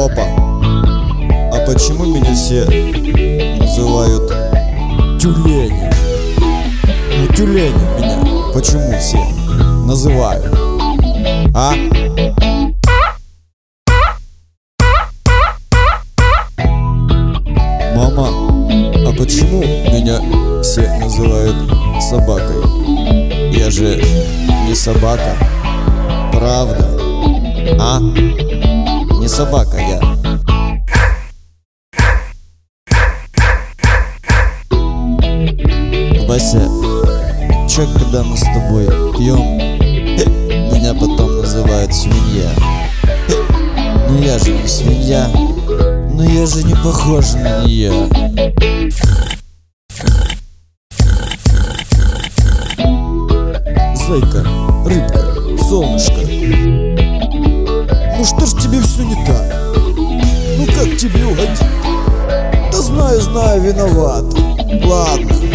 Опа. А почему меня все называют тюленем? Ну, тюленем меня почему все называют? А? Мама, а почему меня все называют собакой? Я же не собака. Правда? А? Не собака я. Вася, чё, когда мы с тобой пьем, меня потом называют свинья. Ну я же не свинья. Но я же не похож на нее. Зайка, рыбка, солнышко, ну что ж тебе все не так? Ну как тебе угодить? Да знаю, виноват. Ладно.